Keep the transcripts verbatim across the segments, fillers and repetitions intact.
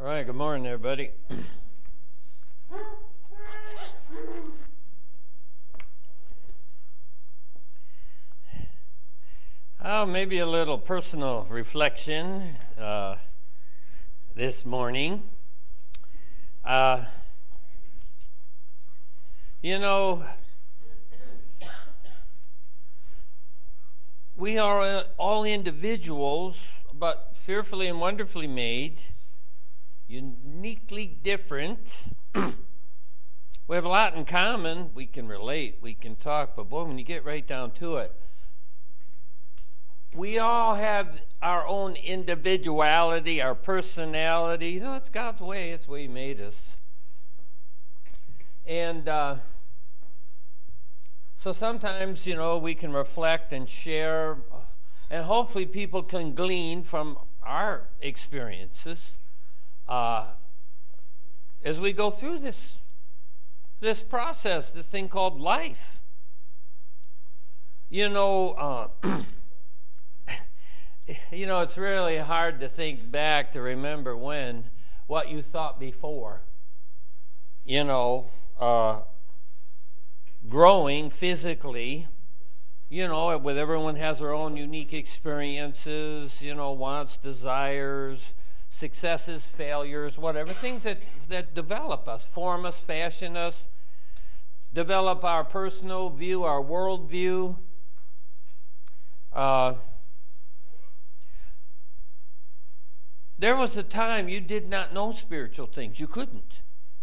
All right, good morning, everybody. Oh, maybe a little personal reflection uh, this morning. Uh, you know, we are all individuals, but fearfully and wonderfully made, uniquely different. We have a lot in common. We can relate, we can talk, but boy, when you get right down to it, we all have our own individuality, our personality. You know, it's God's way. It's the way He made us. And uh, so sometimes, you know, we can reflect and share, and hopefully people can glean from our experiences uh, as we go through this, this process, this thing called life. You know, uh, You know, it's really hard to think back to remember when, what you thought before. You know, uh, growing physically, you know, with everyone has their own unique experiences, you know, wants, desires, successes, failures, whatever, things that, that develop us, form us, fashion us, develop our personal view, our world view. Uh, There was a time you did not know spiritual things. You couldn't.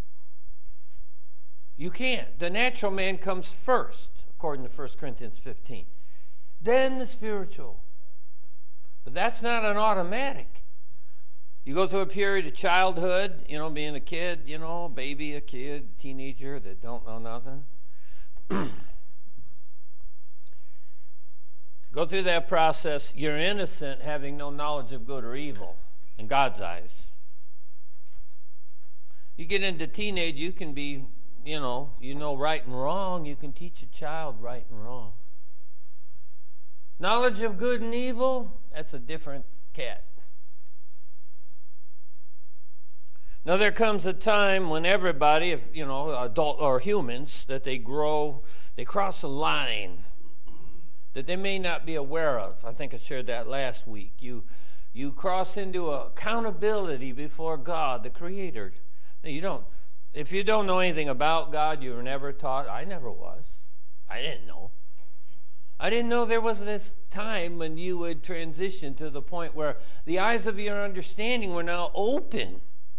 You can't. The natural man comes first, according to First Corinthians fifteen. Then the spiritual. But that's not an automatic. You go through a period of childhood, you know, being a kid, you know, baby, a kid, teenager that don't know nothing. Go through that process. You're innocent, having no knowledge of good or evil. In God's eyes. You get into teenage, you can be, you know, you know right and wrong. You can teach a child right and wrong. Knowledge of good and evil, that's a different cat. Now there comes a time when everybody, if you know, adult or humans, that they grow, they cross a line that they may not be aware of. I think I shared that last week. You You cross into accountability before God, the Creator. You don't, if you don't know anything about God, you were never taught. I never was. I didn't know. I didn't know there was this time when you would transition to the point where the eyes of your understanding were now open.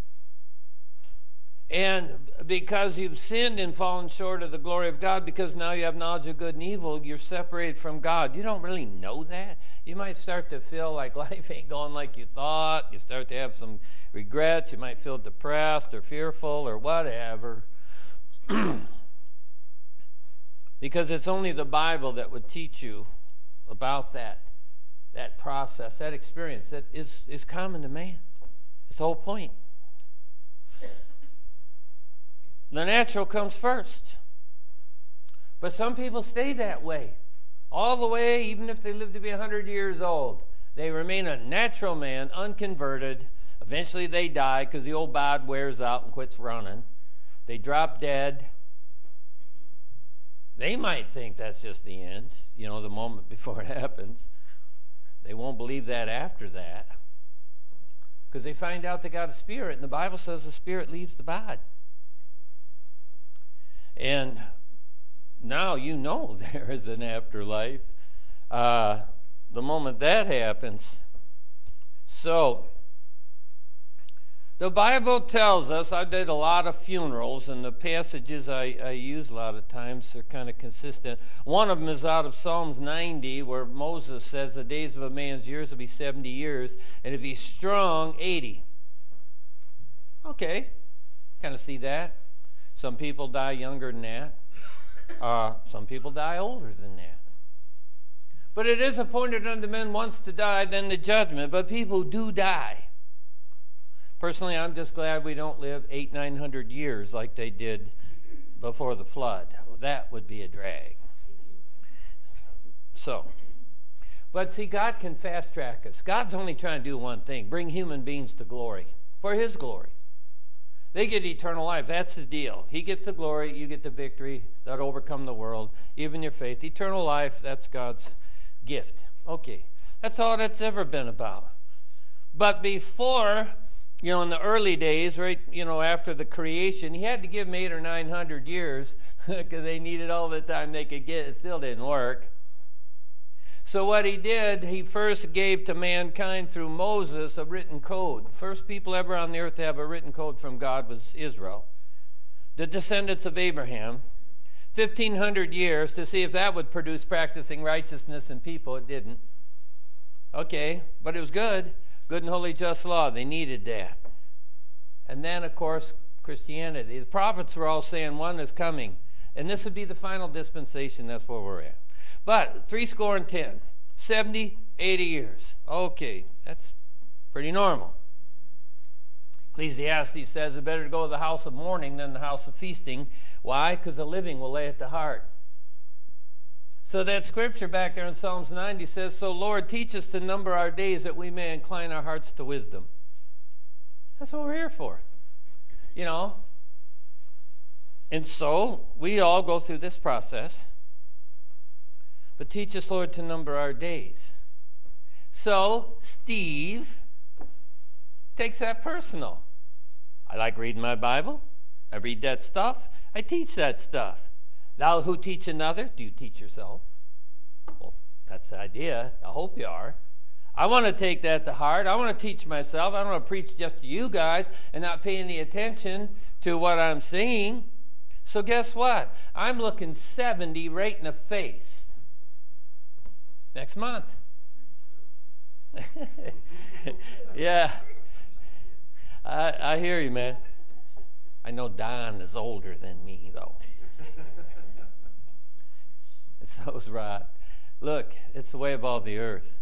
And because you've sinned and fallen short of the glory of God, because now you have knowledge of good and evil, you're separated from God. You don't really know that. You might start to feel like life ain't going like you thought. You start to have some regrets. You might feel depressed or fearful or whatever. Because it's only the Bible that would teach you about that, that process, that experience that is, is common to man. It's the whole point. The natural comes first. But some people stay that way. All the way, even if they live to be one hundred years old. They remain a natural man, unconverted. Eventually they die because the old bod wears out and quits running. They drop dead. They might think that's just the end, you know, the moment before it happens. They won't believe that after that. Because they find out they got a spirit, and the Bible says the spirit leaves the body. And now you know there is an afterlife uh, the moment that happens. So, the Bible tells us, I did a lot of funerals, and the passages I, I use a lot of times are kind of consistent. One of them is out of Psalms ninety, where Moses says the days of a man's years will be seventy years, and if he's strong, eighty. Okay, kind of see that. Some people die younger than that. Uh, some people die older than that. But it is appointed unto men once to die, then the judgment. But people do die. Personally, I'm just glad we don't live eight, nine hundred years like they did before the flood. That would be a drag. So, but see, God can fast track us. God's only trying to do one thing: bring human beings to glory. for his glory. They get eternal life. That's the deal. He gets the glory, you get the victory that overcome the world, even your faith. Eternal life, that's God's gift. Okay, that's all that's ever been about. But before, you know, in the early days, right, you know, after the creation, he had to give them eight or nine hundred years because they needed all the time they could get. It still didn't work. So what he did, he first gave to mankind through Moses a written code. The first people ever on the earth to have a written code from God was Israel, the descendants of Abraham. fifteen hundred years to see if that would produce practicing righteousness in people. It didn't. Okay, but it was good. Good and holy just law. They needed that. And then, of course, Christianity. The prophets were all saying one is coming. And this would be the final dispensation. That's where we're at. But three score and ten, seventy, eighty years. Okay, that's pretty normal. Ecclesiastes says it's better to go to the house of mourning than the house of feasting. Why? Because the living will lay at the heart. So that scripture back there in Psalms ninety says, so Lord, teach us to number our days that we may incline our hearts to wisdom. That's what we're here for. You know. And so we all go through this process. But teach us, Lord, to number our days. So Steve takes that personal. I like reading my Bible. I read that stuff. I teach that stuff. Thou who teach another, do you teach yourself? Well, that's the idea. I hope you are. I want to take that to heart. I want to teach myself. I don't want to preach just to you guys and not pay any attention to what I'm singing. So guess what? I'm looking seventy right in the face next month. Yeah. I, I hear you, man. I know Don is older than me, though. And so's Rod. Look, it's the way of all the earth.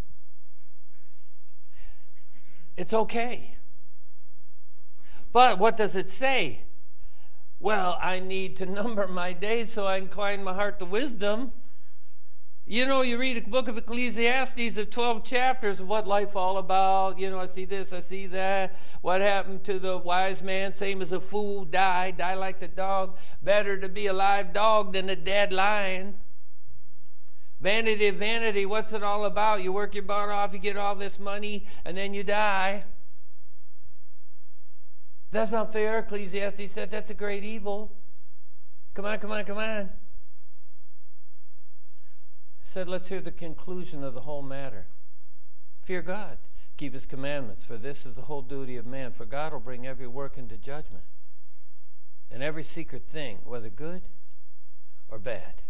It's okay. But what does it say? Well, I need to number my days so I incline my heart to wisdom. You know, you read a book of Ecclesiastes of twelve chapters of what life all about. You know, I see this, I see that. What happened to the wise man? Same as a fool, die, die like the dog. Better to be a live dog than a dead lion. Vanity of vanity, what's it all about? You work your butt off, you get all this money, and then you die. That's not fair. Ecclesiastes said that's a great evil. Come on, come on, come on. Said, let's hear the conclusion of the whole matter. Fear God, keep his commandments, for this is the whole duty of man. For God will bring every work into judgment, and every secret thing, whether good or bad.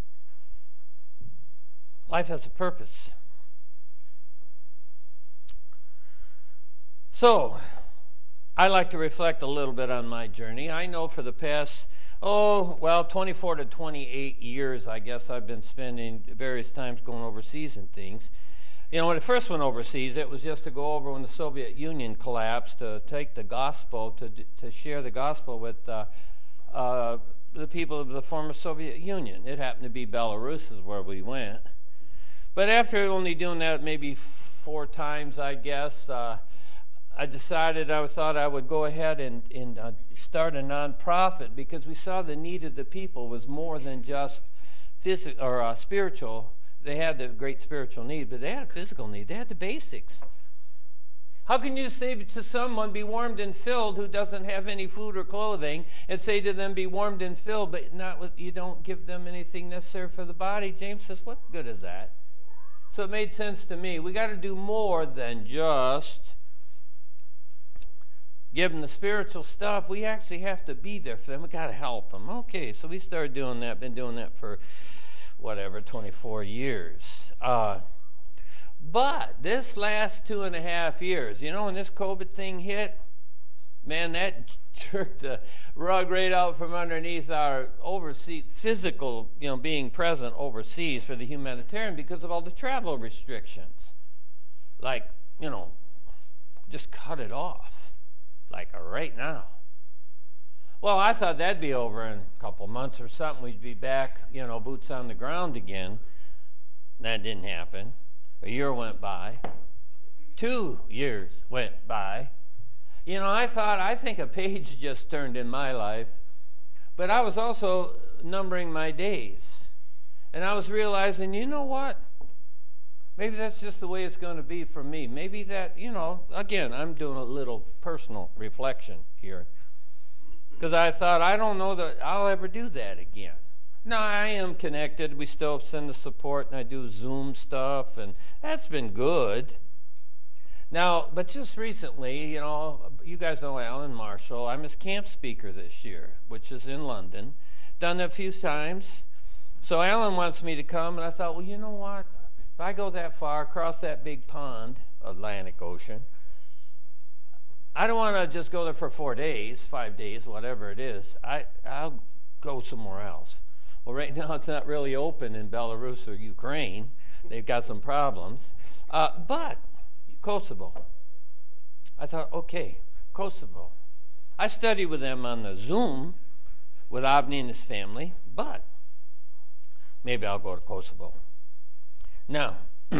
Life has a purpose. So, I like to reflect a little bit on my journey. I know for the past Oh, well, twenty-four to twenty-eight years, I guess, I've been spending various times going overseas and things. You know, when I first went overseas, it was just to go over when the Soviet Union collapsed, to take the gospel, to to share the gospel with uh, uh, the people of the former Soviet Union. It happened to be Belarus is where we went. But after only doing that maybe four times, I guess, uh, I decided I thought I would go ahead and, and uh, start a nonprofit because we saw the need of the people was more than just physical or uh, spiritual. They had the great spiritual need, but they had a physical need. They had the basics. How can you say to someone, be warmed and filled, who doesn't have any food or clothing, and say to them, be warmed and filled, but not with, you don't give them anything necessary for the body? James says, what good is that? So it made sense to me. We got to do more than just give them the spiritual stuff. We actually have to be there for them. We got to help them. Okay, so we started doing that. Been doing that for whatever, twenty-four years. Uh, but this last two and a half years, you know, when this COVID thing hit, man, that jerked the rug right out from underneath our overseas physical, you know, being present overseas for the humanitarian because of all the travel restrictions. Like, you know, just cut it off, like right now. Well, I thought that'd be over in a couple months or something. We'd be back, you know, boots on the ground again. That didn't happen. A year went by. Two years went by. You know, I thought, I think a page just turned in my life, but I was also numbering my days. And I was realizing, you know what? Maybe that's just the way it's going to be for me. Maybe that, you know, again, I'm doing a little personal reflection here. Because I thought, I don't know that I'll ever do that again. Now, I am connected. We still send the support, and I do Zoom stuff, and that's been good. Now, but just recently, you know, you guys know Alan Marshall. I'm his camp speaker this year, which is in London. Done it a few times. So Alan wants me to come, and I thought, well, you know what? If I go that far, across that big pond, Atlantic Ocean, I don't want to just go there for four days, five days, whatever it is. I, I'll go somewhere else. Well, right now it's not really open in Belarus or Ukraine. They've got some problems. Uh, but Kosovo. I thought, okay, Kosovo. I studied with them on the Zoom with Avni and his family, but maybe I'll go to Kosovo. Now,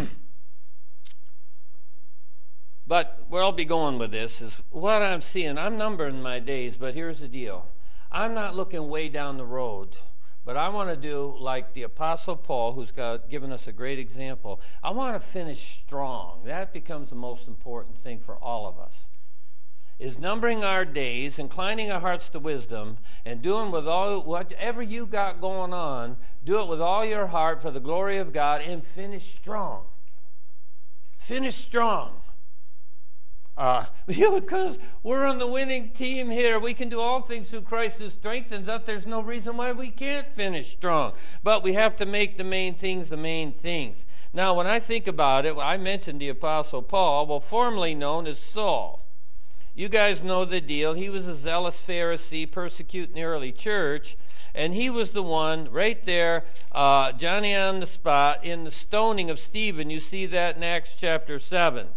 but where I'll be going with this is what I'm seeing. I'm numbering my days, but here's the deal. I'm not looking way down the road, but I want to do like the Apostle Paul, who's got, given us a great example. I want to finish strong. That becomes the most important thing for all of us, is numbering our days, inclining our hearts to wisdom, and doing with all whatever you got going on, do it with all your heart for the glory of God, and finish strong. Finish strong. Uh, because we're on the winning team here. We can do all things through Christ who strengthens us. There's no reason why we can't finish strong. But we have to make the main things the main things. Now, when I think about it, I mentioned the Apostle Paul, well, formerly known as Saul. You guys know the deal. He was a zealous Pharisee persecuting the early church, and he was the one right there, uh, Johnny on the spot, in the stoning of Stephen. You see that in Acts chapter seven.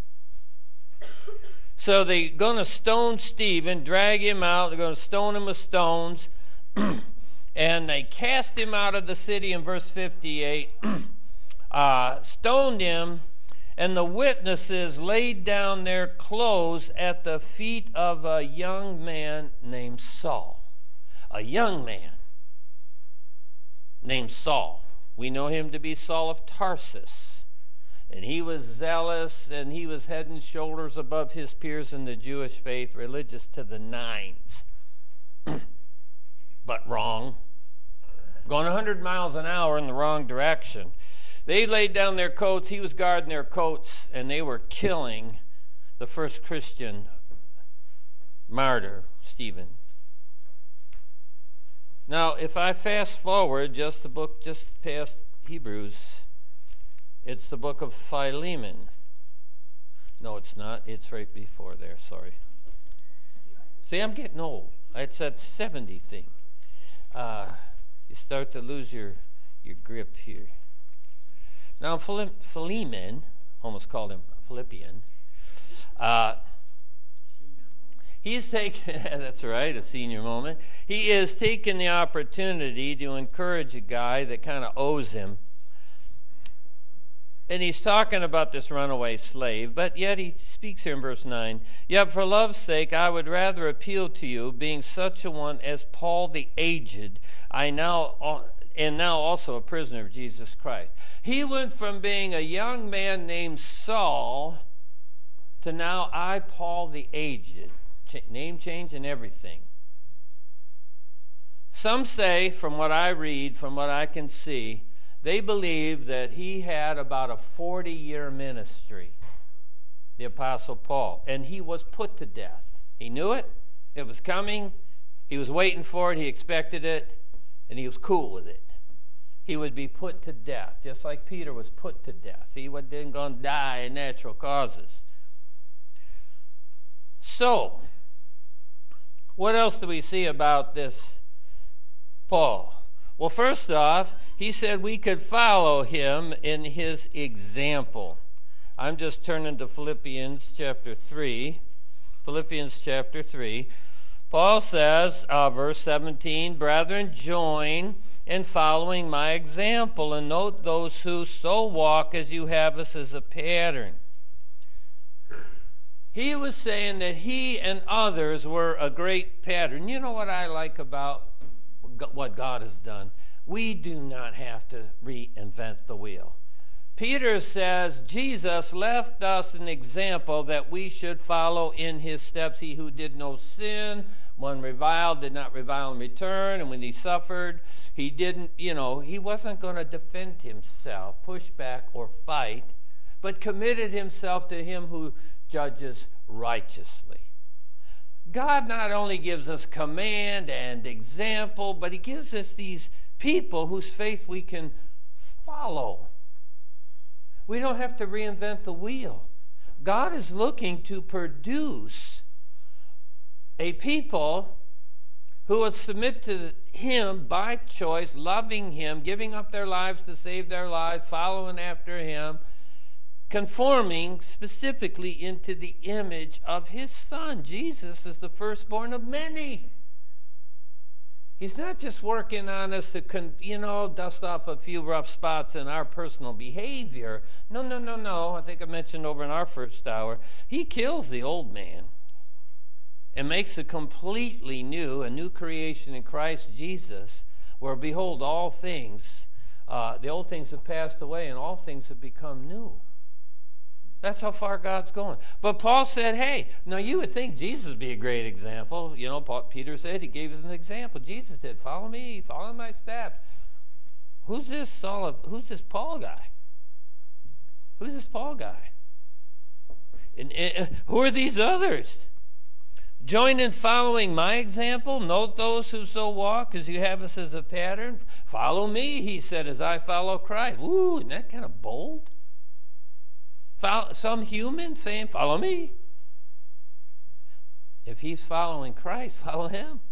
So they're going to stone Stephen, drag him out. They're going to stone him with stones. And they cast him out of the city in verse fifty-eight, uh, stoned him, and the witnesses laid down their clothes at the feet of a young man named Saul. A young man named Saul. We know him to be Saul of Tarsus. And he was zealous, and he was head and shoulders above his peers in the Jewish faith, religious to the nines. But wrong. Going one hundred miles an hour in the wrong direction. They laid down their coats. He was guarding their coats, and they were killing the first Christian martyr, Stephen. Now, if I fast forward just the book just past Hebrews, it's the book of Philemon. No, it's not. It's right before there. Sorry. See, I'm getting old. It's that seventy thing. Uh, you start to lose your, your grip here. Now, Philemon, almost called him Philippian, uh, he's taken, that's right, a senior moment. He is taking the opportunity to encourage a guy that kind of owes him. And he's talking about this runaway slave, but yet he speaks here in verse nine. Yet for love's sake, I would rather appeal to you, being such a one as Paul the aged, I now and now also a prisoner of Jesus Christ. He went from being a young man named Saul to now I, Paul the aged. Ch- name change and everything. Some say, from what I read, from what I can see, they believe that he had about a forty-year ministry, the Apostle Paul, and he was put to death. He knew it. It was coming. He was waiting for it. He expected it, and he was cool with it. He would be put to death, just like Peter was put to death. He wasn't going to die in natural causes. So, what else do we see about this Paul? Well, first off, he said we could follow him in his example. I'm just turning to Philippians chapter three. Philippians chapter three. Paul says, uh, verse seventeen, brethren, join in following my example, and note those who so walk as you have us as a pattern. He was saying that he and others were a great pattern. You know what I like about what God has done? We do not have to reinvent the wheel. Peter says Jesus left us an example that we should follow in his steps. He who did no sin, when reviled, did not revile in return. And when he suffered, he didn't, you know, he wasn't going to defend himself, push back, or fight, but committed himself to him who judges righteously. God not only gives us command and example, but he gives us these people whose faith we can follow. We don't have to reinvent the wheel. God is looking to produce a people who will submit to him by choice, loving him, giving up their lives to save their lives, following after him, conforming specifically into the image of his Son. Jesus is the firstborn of many. He's not just working on us to, con- you know, dust off a few rough spots in our personal behavior. No, no, no, no. I think I mentioned over in our first hour. He kills the old man and makes a completely new, a new creation in Christ Jesus, where, behold, all things, uh, the old things have passed away and all things have become new. That's how far God's going. But Paul said, hey, now you would think Jesus would be a great example. You know, Paul, Peter said, he gave us an example. Jesus did. Follow me, follow my steps. Who's this Saul of, who's this Paul guy? Who's this Paul guy? And, and who are these others? Join in following my example. Note those who so walk as you have us as a pattern. Follow me, he said, as I follow Christ. Ooh, isn't that kind of bold? Some human saying, follow me. If he's following Christ, follow him.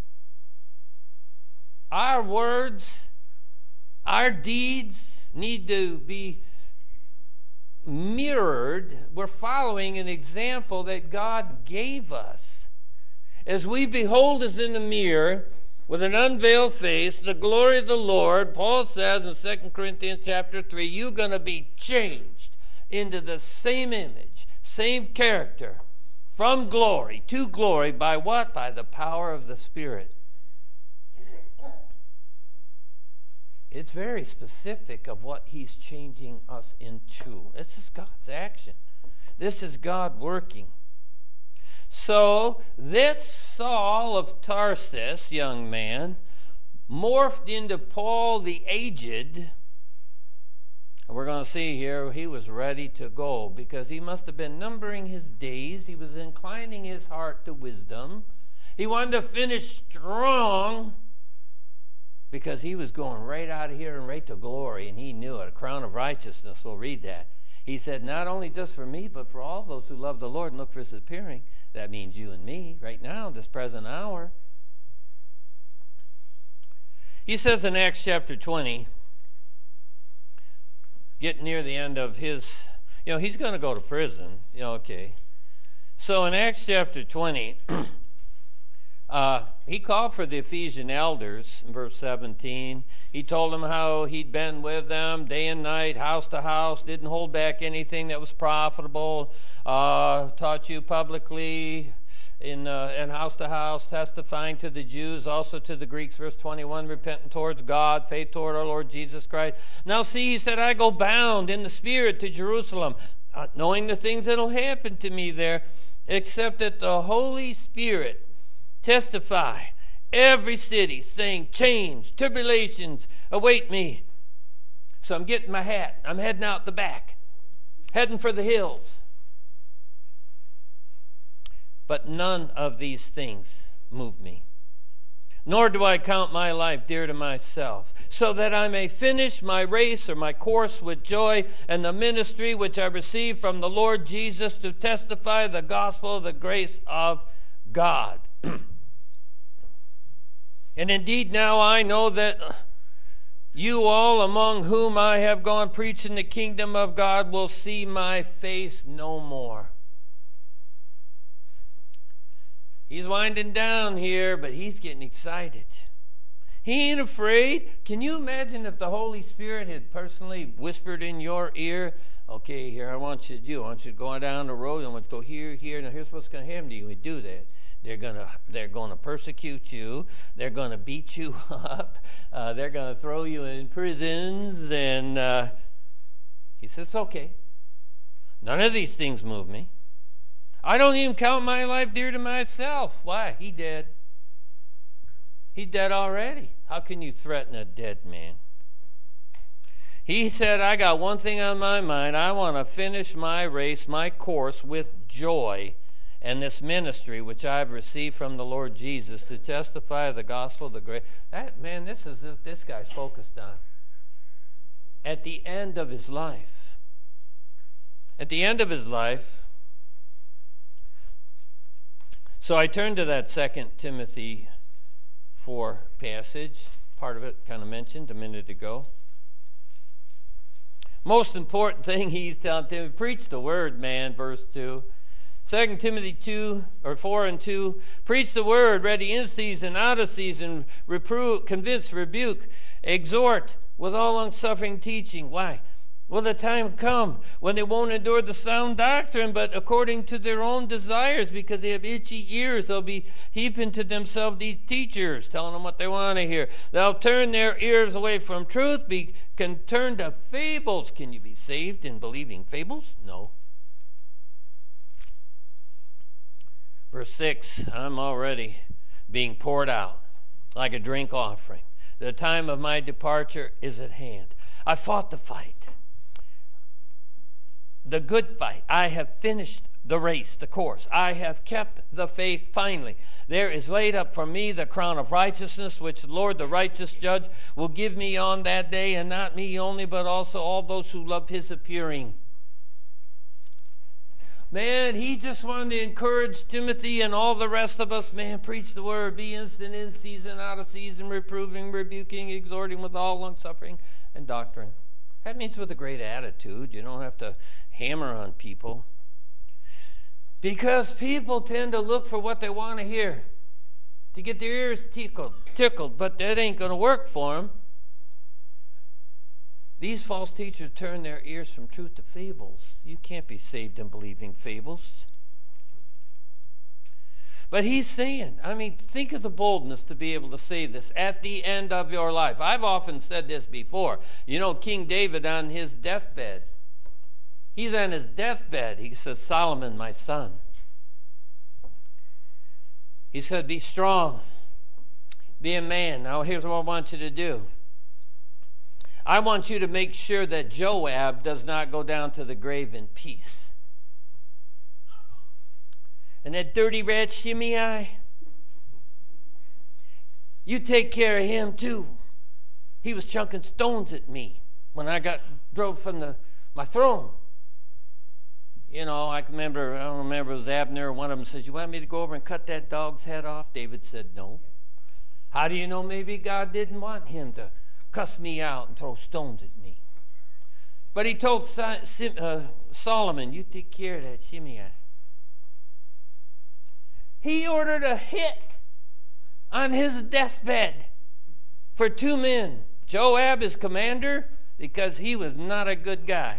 Our words, our deeds need to be mirrored. We're following an example that God gave us. As we behold as in a mirror, with an unveiled face, the glory of the Lord, Paul says in Second Corinthians chapter three, you're going to be changed into the same image, same character, from glory to glory. By what? By the power of the Spirit. It's very specific of what he's changing us into. This is God's action. This is God working. So this Saul of Tarsus, young man, morphed into Paul the aged. We're going to see here he was ready to go because he must have been numbering his days. He was inclining his heart to wisdom. He wanted to finish strong because he was going right out of here and right to glory, and he knew it. A crown of righteousness. We'll read that. He said, not only just for me, but for all those who love the Lord and look for his appearing. That means you and me right now, this present hour. He says in Acts chapter twenty, getting near the end of his, you know, he's going to go to prison. You know, okay. So in Acts chapter twenty, uh, he called for the Ephesian elders in verse seventeen. He told them how he'd been with them day and night, house to house, didn't hold back anything that was profitable, uh, taught you publicly in uh, and house to house, testifying to the Jews, also to the Greeks, verse twenty-one, repenting towards God, faith toward our Lord Jesus Christ. Now see, he said, I go bound in the Spirit to Jerusalem, not knowing the things that will happen to me there, except that the Holy Spirit testify every city, saying, change, tribulations await me. So I'm getting my hat. I'm heading out the back, heading for the hills. But none of these things move me, nor do I count my life dear to myself, so that I may finish my race or my course with joy, and the ministry which I received from the Lord Jesus to testify the gospel of the grace of God. And indeed now I know that you all among whom I have gone preaching the kingdom of God will see my face no more. He's winding down here, but he's getting excited. He ain't afraid. Can you imagine if the Holy Spirit had personally whispered in your ear, Okay, here I want you to do. I want you to go down the road. I want you to go here, here. Now here's what's going to happen to you. We do that. They're gonna they're gonna persecute you. They're gonna beat you up. Uh, they're gonna throw you in prisons. And uh, he says, "It's okay. None of these things move me. I don't even count my life dear to myself." Why? He dead. He's dead already. How can you threaten a dead man? He said, "I got one thing on my mind. I want to finish my race, my course with joy, and this ministry which I've received from the Lord Jesus to testify of the gospel of the great." That man, this is what this guy's focused on. At the end of his life, at the end of his life. So I turned to that Second Timothy four passage. Part of it kind of mentioned a minute ago. Most important thing he's telling Timothy, preach the word, man, verse two. Second Timothy two, or four and two, preach the word, ready in season, out of season, reprove, convince, rebuke, exhort, with all long-suffering teaching. Why? Will the time come when they won't endure the sound doctrine, but according to their own desires, because they have itchy ears, they'll be heaping to themselves these teachers, telling them what they want to hear. They'll turn their ears away from truth, be can turn to fables. Can you be saved in believing fables? No. Verse six, I'm already being poured out like a drink offering. The time of my departure is at hand. I fought the fight, the good fight. I have finished the race, the course. I have kept the faith finally. There is laid up for me the crown of righteousness, which the Lord, the righteous judge, will give me on that day, and not me only, but also all those who love his appearing. Man, he just wanted to encourage Timothy and all the rest of us. Man, preach the word. Be instant in season, out of season, reproving, rebuking, exhorting with all long-suffering and doctrine. That means with a great attitude. You don't have to hammer on people. Because people tend to look for what they want to hear, to get their ears tickled, tickled, but that ain't going to work for them. These false teachers turn their ears from truth to fables. You can't be saved in believing fables. But he's saying, I mean, think of the boldness to be able to say this at the end of your life. I've often said this before. You know, King David on his deathbed, he's on his deathbed. He says, Solomon, my son. He said, be strong. Be a man. Now here's what I want you to do. I want you to make sure that Joab does not go down to the grave in peace. And that dirty rat Shimei, you take care of him too. He was chunking stones at me when I got drove from the my throne. You know, I remember, I don't remember, it was Abner, one of them says, you want me to go over and cut that dog's head off? David said, no. How do you know maybe God didn't want him to cuss me out and throw stones at me? But he told uh, Solomon, you take care of that Shimei. He ordered a hit on his deathbed for two men. Joab, his commander, because he was not a good guy.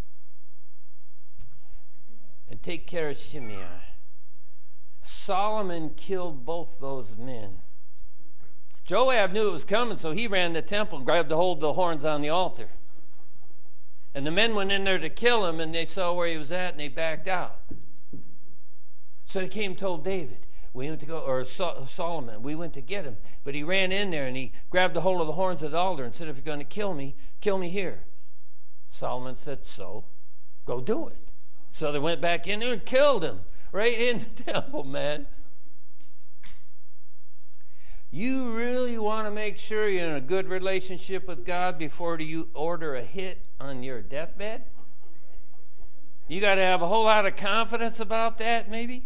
And take care of Shimei. Solomon killed both those men. Joab knew it was coming, so he ran to the temple and grabbed a hold of the horns on the altar. And the men went in there to kill him, and they saw where he was at, and they backed out. So they came and told David, we went to go, or Solomon, we went to get him. But he ran in there, and he grabbed a hold of the horns of the altar and said, if you're going to kill me, kill me here. Solomon said, so, go do it. So they went back in there and killed him right in the temple, man. You really want to make sure you're in a good relationship with God before you order a hit on your deathbed? You got to have a whole lot of confidence about that, maybe?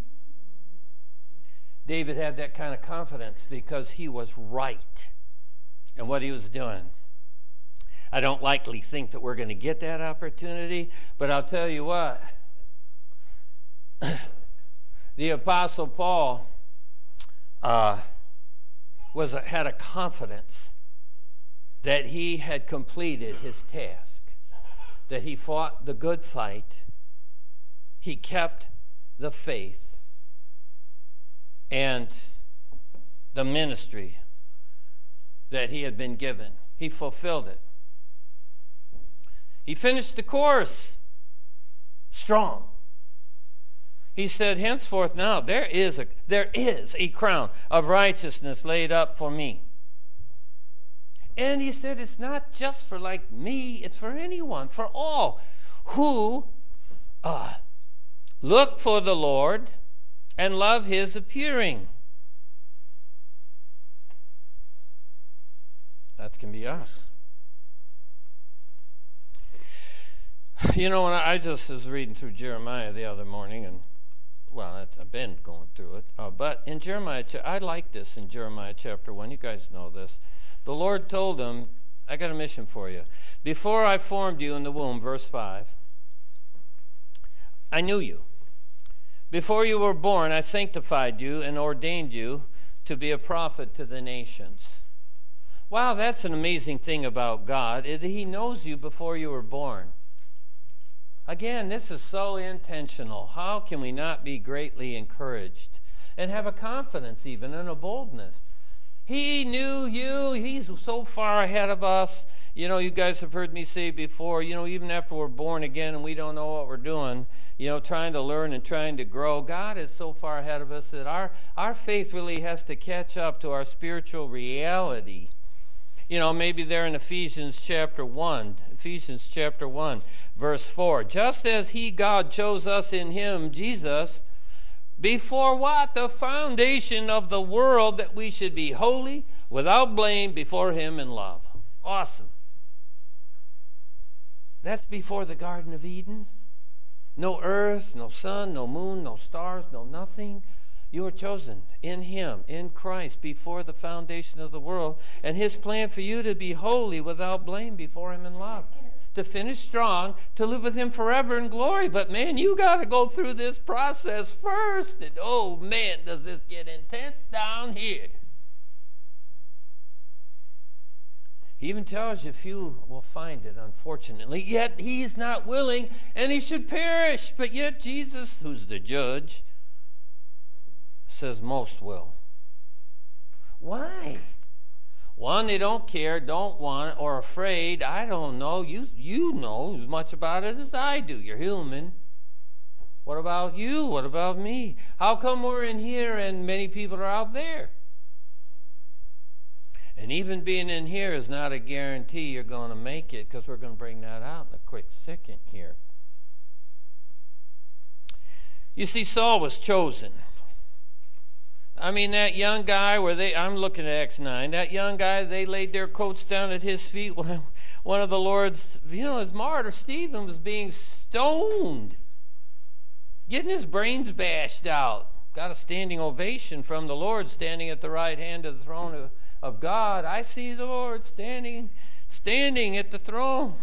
David had that kind of confidence because he was right in what he was doing. I don't likely think that we're going to get that opportunity, but I'll tell you what. The Apostle Paul uh, was a, had a confidence that he had completed his task. that he fought the good fight. He kept the faith and the ministry that he had been given. He fulfilled it. He finished the course strong. He said, henceforth now there is a there is a crown of righteousness laid up for me. And he said it's not just for like me, it's for anyone, for all who uh, look for the Lord and love his appearing. That can be us. You know, when I, I just was reading through Jeremiah the other morning, and well, I've been going through it, uh, but in Jeremiah, I like this in Jeremiah chapter one. You guys know this. The Lord told him, I got a mission for you. Before I formed you in the womb, verse five, I knew you. Before you were born, I sanctified you and ordained you to be a prophet to the nations. Wow, that's an amazing thing about God. He knows you before you were born. Again, this is so intentional. How can we not be greatly encouraged and have a confidence even and a boldness? He knew you. He's so far ahead of us. You know, you guys have heard me say before, you know, even after we're born again and we don't know what we're doing, you know, trying to learn and trying to grow, God is so far ahead of us that our, our faith really has to catch up to our spiritual reality. You know, maybe there in Ephesians chapter one, Ephesians chapter one, verse four. Just as he, God, chose us in him, Jesus, before what? The foundation of the world, that we should be holy, without blame, before him in love. Awesome. That's before the Garden of Eden. No earth, no sun, no moon, no stars, no nothing. You are chosen in him, in Christ, before the foundation of the world. And his plan for you to be holy, without blame, before him in love. To finish strong, to live with him forever in glory. But man, you got to go through this process first. And oh man, does this get intense down here. He even tells you few will find it, unfortunately. Yet he's not willing, and he should perish. But yet Jesus, who's the judge, says most will. Why? One, they don't care, don't want it, or afraid. I don't know. You, you know as much about it as I do. You're human. What about you? What about me? How come we're in here and many people are out there? And even being in here is not a guarantee you're going to make it, because we're going to bring that out in a quick second here. You see, Saul was chosen. I mean, that young guy where they, I'm looking at Acts nine, that young guy, they laid their coats down at his feet. One of the Lord's, you know, his martyr, Stephen, was being stoned, getting his brains bashed out. Got a standing ovation from the Lord, standing at the right hand of the throne of, of God. I see the Lord standing, standing at the throne.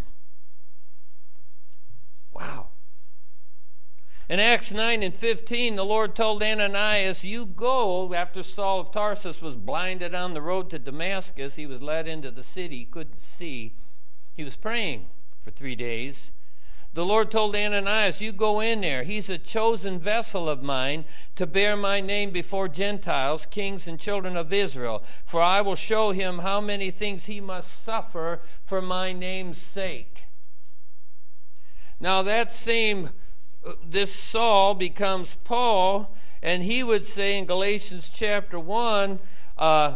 Wow. In Acts nine and fifteen, the Lord told Ananias, you go, after Saul of Tarsus was blinded on the road to Damascus. He was led into the city, he couldn't see. He was praying for three days. The Lord told Ananias, you go in there. He's a chosen vessel of mine to bear my name before Gentiles, kings and children of Israel. For I will show him how many things he must suffer for my name's sake. Now that same this Saul becomes Paul, and he would say in Galatians chapter one uh,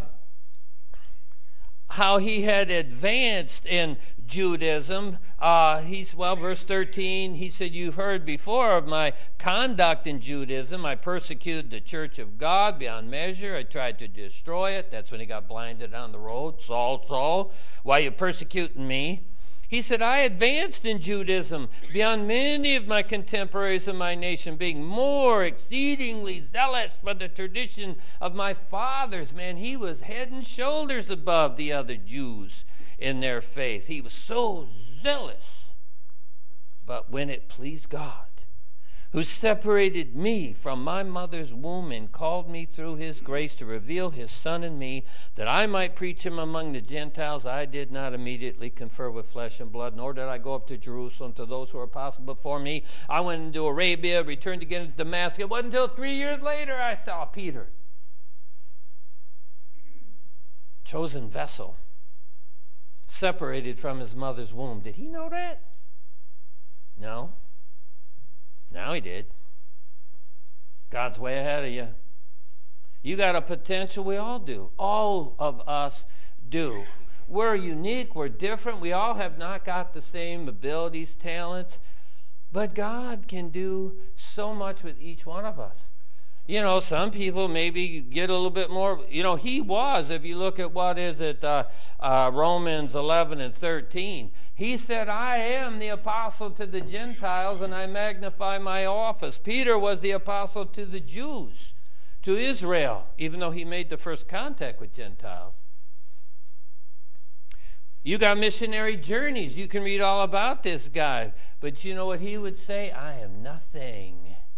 how he had advanced in Judaism. Uh, he's well, verse thirteen, he said, you've heard before of my conduct in Judaism. I persecuted the church of God beyond measure. I tried to destroy it. That's when he got blinded on the road. Saul, Saul, why are you persecuting me? He said, I advanced in Judaism beyond many of my contemporaries of my nation, being more exceedingly zealous for the tradition of my fathers. Man, he was head and shoulders above the other Jews in their faith. He was so zealous. But when it pleased God, who separated me from my mother's womb and called me through his grace to reveal his Son in me, that I might preach him among the Gentiles. I did not immediately confer with flesh and blood, nor did I go up to Jerusalem to those who were apostle before me. I went into Arabia, returned again to Damascus. It wasn't until three years later I saw Peter. Chosen vessel, separated from his mother's womb. Did he know that? No. Now he did. God's way ahead of you. You got a potential. We all do. All of us do. We're unique. We're different. We all have not got the same abilities, talents. But God can do so much with each one of us. You know, some people maybe get a little bit more. You know, he was, if you look at what is it, uh, uh, Romans eleven and thirteen. He said, I am the apostle to the Gentiles, and I magnify my office. Peter was the apostle to the Jews, to Israel, even though he made the first contact with Gentiles. You got missionary journeys. You can read all about this guy. But you know what he would say? I am nothing.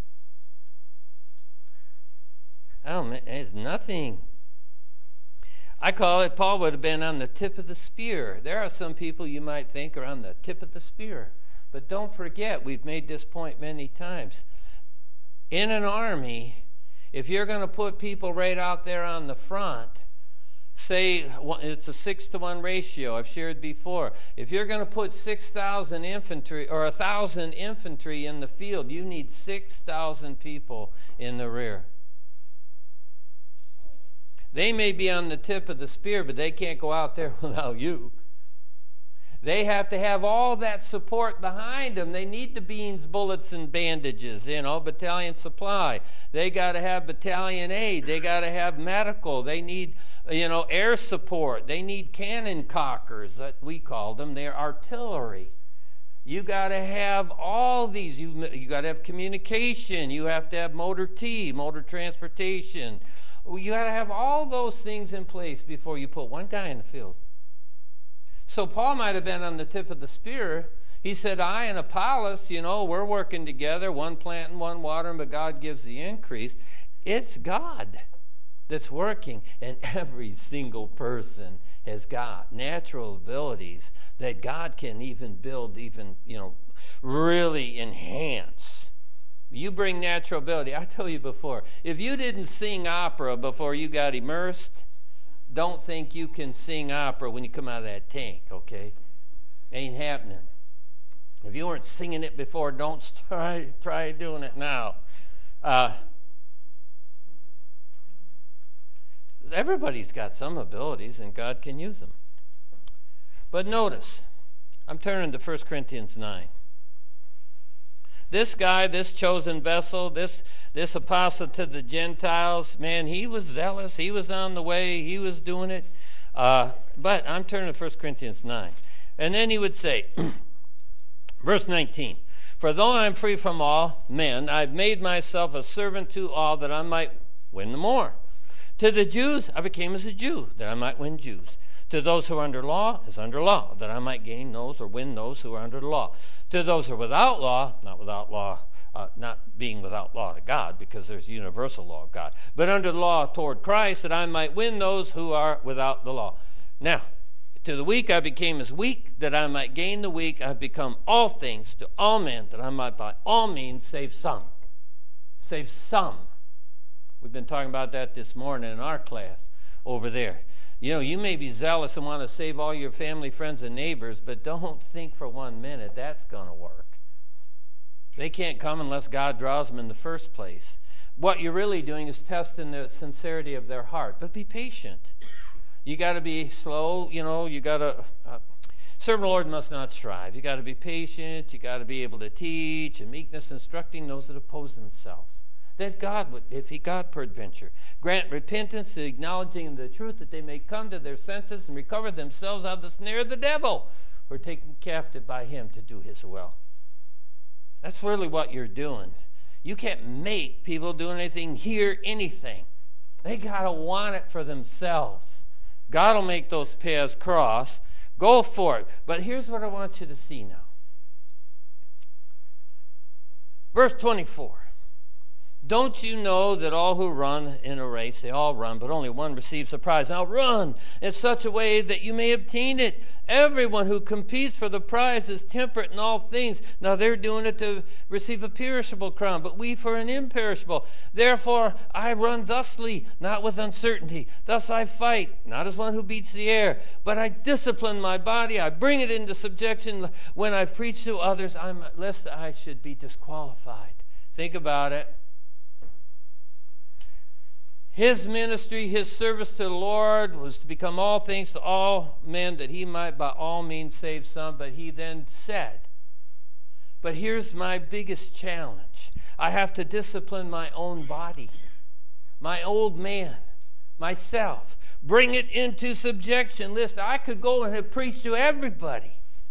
Oh, man, it's nothing. I call it, Paul would have been on the tip of the spear. There are some people you might think are on the tip of the spear. But don't forget, we've made this point many times. In an army, if you're going to put people right out there on the front, say it's a six to one ratio, I've shared before. If you're going to put six thousand infantry or one thousand infantry in the field, you need six thousand people in the rear. They may be on the tip of the spear, but they can't go out there without you. They have to have all that support behind them. They need the beans, bullets, and bandages, you know, battalion supply. They got to have battalion aid. They got to have medical. They need, you know, air support. They need cannon cockers, that we call them. They're artillery. You got to have all these. You, you got to have communication. You have to have motor T, motor transportation. You got to have all those things in place before you put one guy in the field. So Paul might have been on the tip of the spear. He said, I and Apollos, you know, we're working together, one planting, one watering, but God gives the increase. It's God that's working, and every single person has got natural abilities that God can even build, even, you know, really enhance. You bring natural ability. I told you before, if you didn't sing opera before you got immersed, don't think you can sing opera when you come out of that tank, okay? Ain't happening. If you weren't singing it before, don't try, try doing it now. Uh, everybody's got some abilities, and God can use them. But notice, I'm turning to First Corinthians nine. This guy, this chosen vessel, this, this apostle to the Gentiles, man, he was zealous. He was on the way. He was doing it. Uh, but I'm turning to First Corinthians nine. And then he would say, verse nineteen, for though I am free from all men, I've made myself a servant to all that I might win the more. To the Jews, I became as a Jew, that I might win Jews. To those who are under law, as under law, that I might gain those or win those who are under the law. To those who are without law, not without law, uh, not being without law to God, because there's universal law of God, but under the law toward Christ, that I might win those who are without the law. Now, to the weak I became as weak, that I might gain the weak. I've become all things to all men, that I might by all means save some. Save some. We've been talking about that this morning in our class over there. You know, you may be zealous and want to save all your family, friends, and neighbors, but don't think for one minute that's going to work. They can't come unless God draws them in the first place. What you're really doing is testing the sincerity of their heart. But be patient. You got to be slow. You know, you got to uh, serve the Lord must not strive. You got to be patient. You got to be able to teach, and meekness, instructing those that oppose themselves. That God would, if he God peradventure, grant repentance, acknowledging the truth, that they may come to their senses and recover themselves out of the snare of the devil, or taken captive by him to do his will. That's really what you're doing. You can't make people do anything, hear anything. They got to want it for themselves. God will make those paths cross. Go for it. But here's what I want you to see now. Verse twenty-four. Don't you know that all who run in a race, they all run, but only one receives a prize? Now run in such a way that you may obtain it. Everyone who competes for the prize is temperate in all things. Now they're doing it to receive a perishable crown, but we for an imperishable. Therefore I run thusly, not with uncertainty. Thus I fight, not as one who beats the air, but I discipline my body. I bring it into subjection when I've preached to others, I'm, lest I should be disqualified. Think about it. His ministry, his service to the Lord was to become all things to all men, that he might by all means save some. But he then said, but here's my biggest challenge. I have to discipline my own body, my old man, myself. Bring it into subjection. Listen, I could go and have preached to everybody.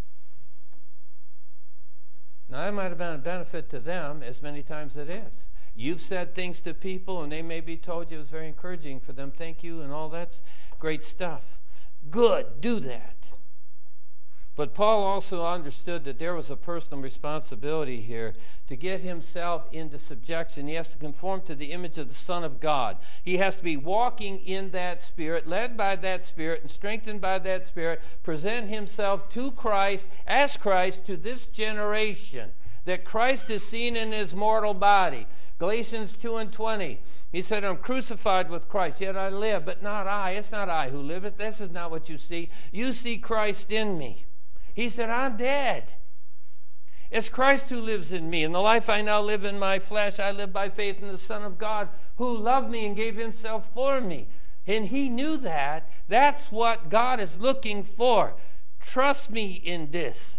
Now, that might have been a benefit to them as many times it is. You've said things to people and they maybe told you it was very encouraging for them. Thank you and all that's great stuff. Good, do that. But Paul also understood that there was a personal responsibility here to get himself into subjection. He has to conform to the image of the Son of God. He has to be walking in that Spirit, led by that Spirit, and strengthened by that Spirit, present himself to Christ, as Christ, to this generation, that Christ is seen in his mortal body. Galatians two and twenty, he said, I'm crucified with Christ, yet I live, but not I. It's not I who liveth. This is not what you see. You see Christ in me. He said, I'm dead. It's Christ who lives in me. And the life I now live in my flesh, I live by faith in the Son of God, who loved me and gave himself for me. And he knew that. That's what God is looking for. Trust me in this.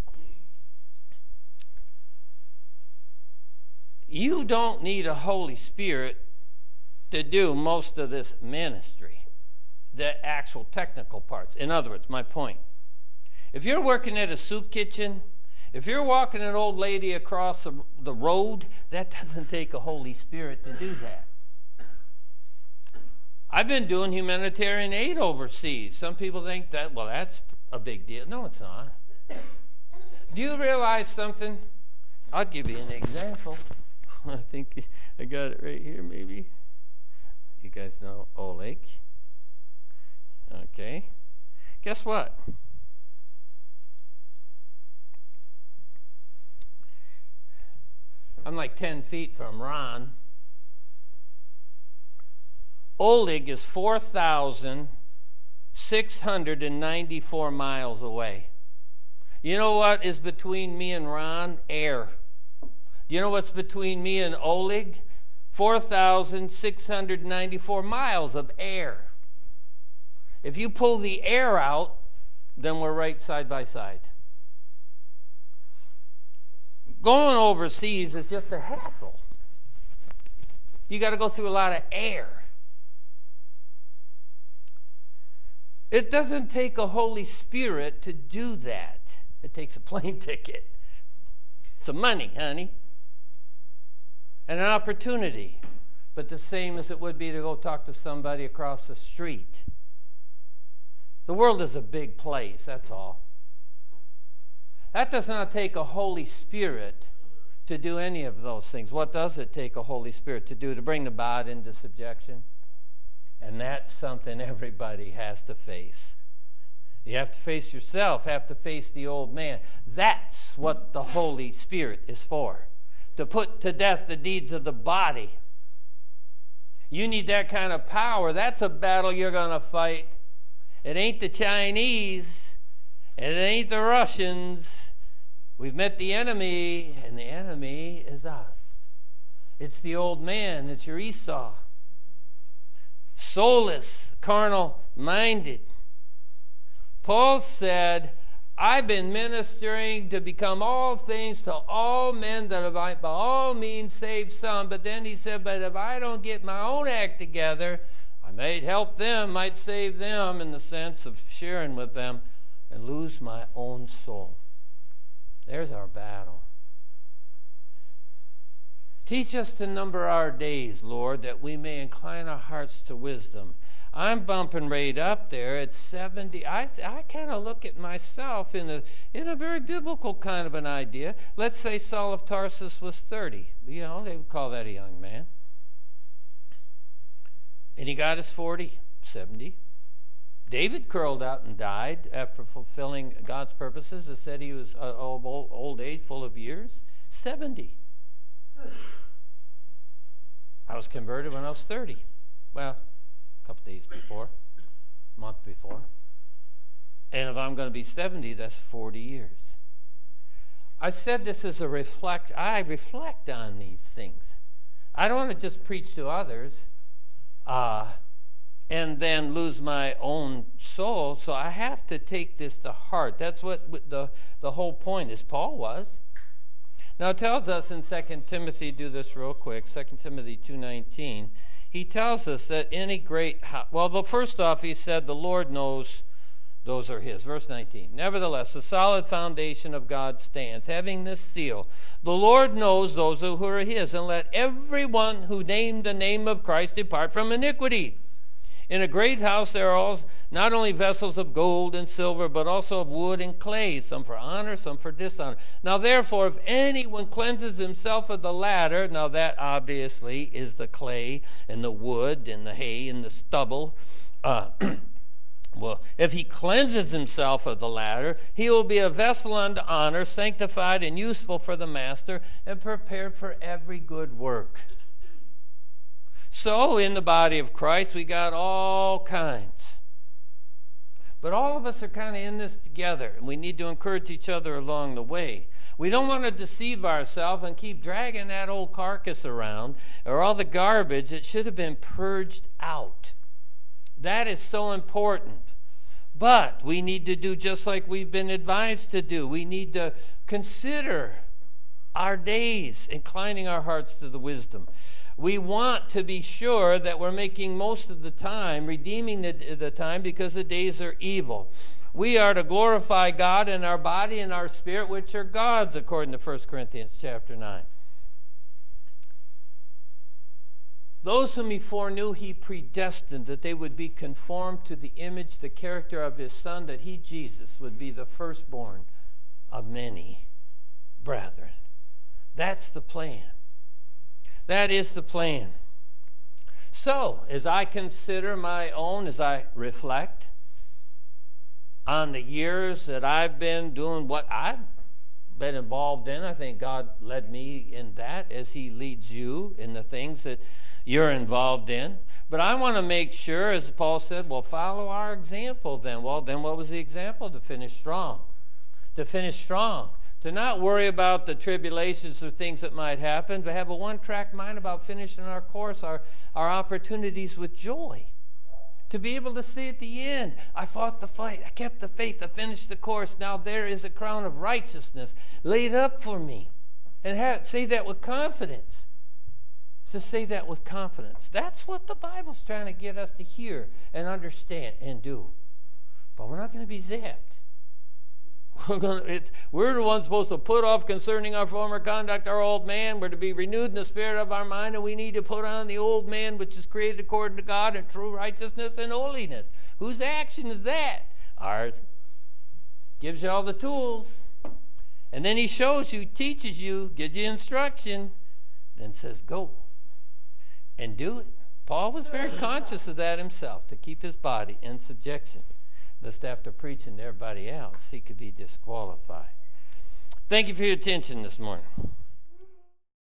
You don't need a Holy Spirit to do most of this ministry, the actual technical parts. In other words, my point. If you're working at a soup kitchen, if you're walking an old lady across the, the road, that doesn't take a Holy Spirit to do that. I've been doing humanitarian aid overseas. Some people think that, well, that's a big deal. No, it's not. Do you realize something? I'll give you an example. I think I got it right here, maybe. You guys know Oleg. Okay. Guess what? I'm like ten feet from Ron. Oleg is four thousand six hundred ninety-four miles away. You know what is between me and Ron? Air. You know what's between me and Oleg? four thousand six hundred ninety-four miles of air. If you pull the air out, then we're right side by side. Going overseas is just a hassle. You got to go through a lot of air. It doesn't take a Holy Spirit to do that. It takes a plane ticket, some money, honey, and an opportunity, but the same as it would be to go talk to somebody across the street. The world is a big place, that's all. That does not take a Holy Spirit to do any of those things. What does it take a Holy Spirit to do? To bring the body into subjection? And that's something everybody has to face. You have to face yourself, have to face the old man. That's what the Holy Spirit is for. To put to death the deeds of the body. You need that kind of power. That's a battle you're going to fight. It ain't the Chinese, and it ain't the Russians. We've met the enemy, and the enemy is us. It's the old man. It's your Esau. Soulless, carnal-minded. Paul said, I've been ministering to become all things to all men, that I might by all means save some. But then he said, but if I don't get my own act together, I might help them, might save them in the sense of sharing with them, and lose my own soul. There's our battle. Teach us to number our days, Lord, that we may incline our hearts to wisdom. I'm bumping right up there at seventy. I, I kind of look at myself in a, in a very biblical kind of an idea. Let's say Saul of Tarsus was thirty. You know, they would call that a young man. And he got his forty, seventy. David curled out and died after fulfilling God's purposes. It said he was uh, of old, old age, full of years. seventy. I was converted when I was thirty. Well, a couple days before, a month before. And if I'm going to be seventy, that's forty years. I said this as a reflect. I reflect on these things. I don't want to just preach to others uh, and then lose my own soul. So I have to take this to heart. That's what the, the whole point is. Paul was. Now it tells us in Second Timothy, do this real quick, Second Timothy two nineteen, he tells us that any great, ho- well, the, first off, he said, the Lord knows those are his. Verse nineteen, nevertheless, the solid foundation of God stands, having this seal, the Lord knows those who are his, and let everyone who named the name of Christ depart from iniquity. In a great house there are all, not only vessels of gold and silver, but also of wood and clay, some for honor, some for dishonor. Now therefore, if anyone cleanses himself of the latter, now that obviously is the clay and the wood and the hay and the stubble. Uh, well, if he cleanses himself of the latter, he will be a vessel unto honor, sanctified and useful for the master, and prepared for every good work. So, in the body of Christ, we got all kinds. But all of us are kind of in this together, and we need to encourage each other along the way. We don't want to deceive ourselves and keep dragging that old carcass around, or all the garbage that should have been purged out. That is so important. But we need to do just like we've been advised to do. We need to consider our days, inclining our hearts to the wisdom. We want to be sure that we're making most of the time, redeeming the, the time, because the days are evil. We are to glorify God in our body and our spirit, which are God's, according to First Corinthians chapter nine. Those whom he foreknew, he predestined that they would be conformed to the image, the character of his Son, that he, Jesus, would be the firstborn of many brethren. That's the plan. That is the plan. So, as I consider my own, as I reflect on the years that I've been doing what I've been involved in, I think God led me in that as he leads you in the things that you're involved in. But I want to make sure, as Paul said, well, follow our example then. Well, then what was the example? To finish strong. To finish strong. To not worry about the tribulations or things that might happen, but have a one-track mind about finishing our course, our, our opportunities with joy. To be able to see at the end, I fought the fight, I kept the faith, I finished the course, now there is a crown of righteousness laid up for me. And have, say that with confidence. To say that with confidence. That's what the Bible's trying to get us to hear and understand and do. But we're not going to be zapped. We're, gonna, it, we're the ones supposed to put off concerning our former conduct our old man. We're to be renewed in the spirit of our mind, and we need to put on the old man, which is created according to God in true righteousness and holiness. Whose action is that? Ours. Gives you all the tools. And then he shows you, teaches you, gives you instruction, then says, go and do it. Paul was very conscious of that himself, to keep his body in subjection, lest after preaching to everybody else, he could be disqualified. Thank you for your attention this morning.